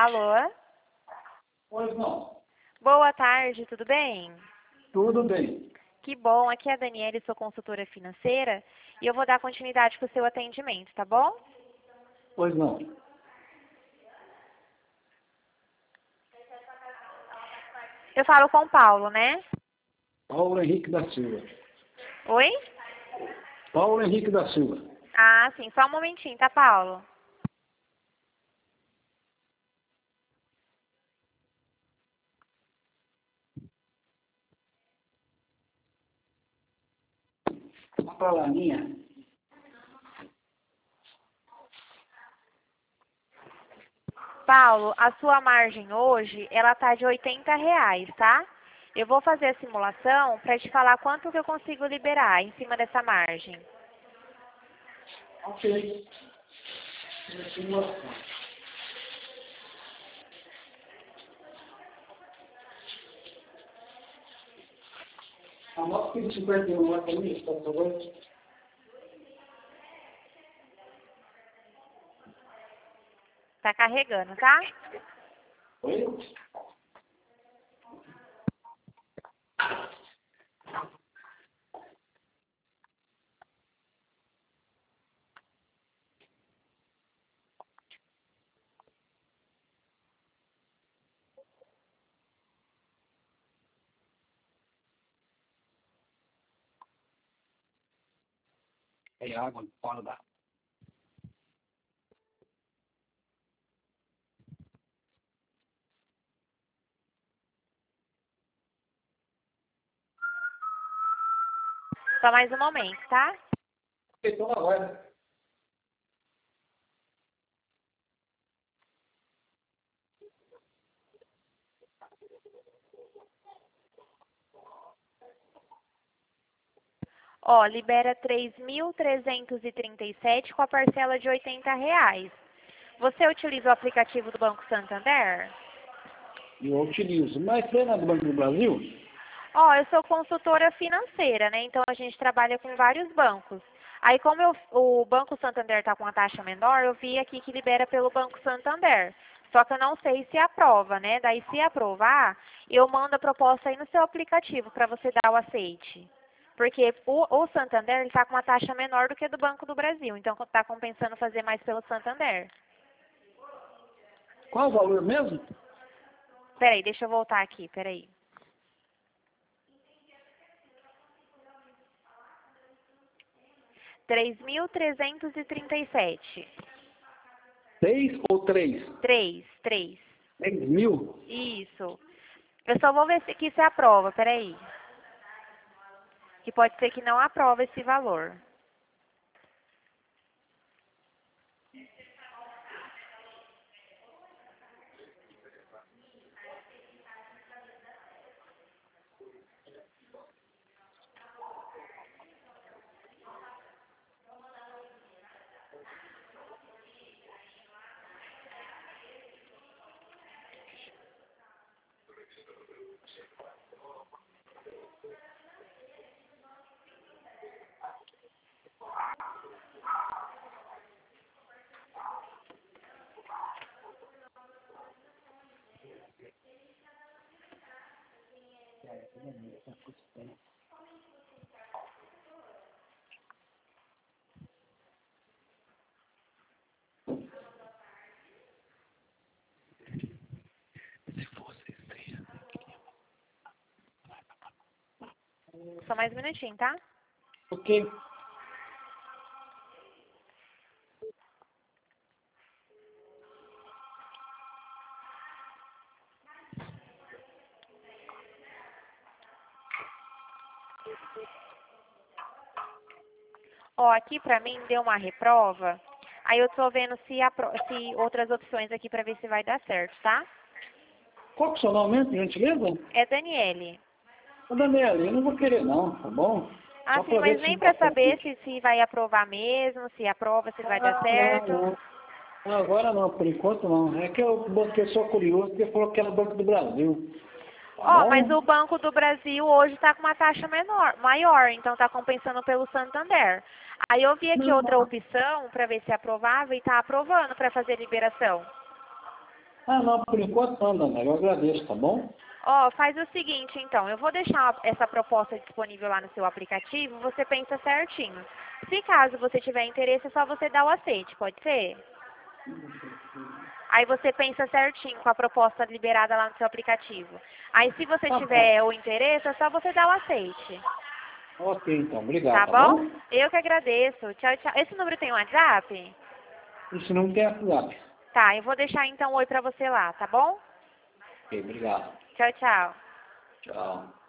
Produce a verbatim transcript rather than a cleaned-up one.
Alô? Pois não. Boa tarde, tudo bem? Tudo bem. Que bom, aqui é a Daniela, sou consultora financeira e eu vou dar continuidade para o seu atendimento, tá bom? Pois não. Eu falo com o Paulo, né? Paulo Henrique da Silva. Oi? Paulo Henrique da Silva. Ah, sim, só um momentinho, tá, Paulo? Uma pra lá, minha. Paulo, a sua margem hoje, ela tá de oitenta reais, tá? Eu vou fazer a simulação para te falar quanto que eu consigo liberar em cima dessa margem. Ok. Simulação. Anota que cinquenta e um lá para mim, por favor. Tá carregando, tá? Oi? É água, fora da. Só mais um momento, tá? Então agora. Ó, libera três mil trezentos e trinta e sete com a parcela de oitenta reais. Você utiliza o aplicativo do Banco Santander? Eu utilizo. Mas você é na do Banco do Brasil? Ó, eu sou consultora financeira, né? Então a gente trabalha com vários bancos. Aí como eu- o Banco Santander está com uma taxa menor, eu vi aqui que libera pelo Banco Santander. Só que eu não sei se aprova, né? Daí se aprovar, eu mando a proposta aí no seu aplicativo para você dar o aceite. Porque o, o Santander está com uma taxa menor do que a do Banco do Brasil. Então está compensando fazer mais pelo Santander. Qual o valor mesmo? Peraí, deixa eu voltar aqui, peraí. três mil trezentos e trinta e sete. Seis ou três? Três, três. Três mil? Isso. Eu só vou ver se aqui se aprova, peraí. Que pode ser que não aprova esse valor. Se fosse estreia. Só mais um minutinho, tá? Ok. Ó, aqui pra mim deu uma reprova. Aí eu tô vendo se, apro se outras opções aqui pra ver se vai dar certo, tá? Qual que é o seu nome mesmo, por gentileza? É Daniele. Ô, Daniela, eu não vou querer não, tá bom? Ah, Só sim, pra ver mas se nem não pra dá saber palpite. se, se vai aprovar mesmo, se aprova, se vai dar Ah, não, certo. não. Não, agora não, por enquanto não. É que eu botei só curioso, porque falou que era Banco do Brasil. Tá Ó, mas bom? o Banco do Brasil hoje está com uma taxa menor, maior, então está compensando pelo Santander. Aí eu vi aqui Não, outra opção para ver se aprovava e está aprovando para fazer liberação. Ah, não, por enquanto não, Dona, eu agradeço, tá bom? Ó, faz o seguinte, então, eu vou deixar essa proposta disponível lá no seu aplicativo, você pensa certinho. Se caso você tiver interesse, é só você dar o aceite, pode ser? Aí você pensa certinho com a proposta liberada lá no seu aplicativo. Aí se você Tá tiver bom. o interesse, é só você dar o aceite. Ok, então, Tá obrigado, tá bom? bom? Eu que agradeço. Tchau, tchau. Esse número tem WhatsApp? Isso não tem WhatsApp. Tá, eu vou deixar então um oi pra você lá, tá bom? Ok, obrigado. Tchau, tchau. Tchau.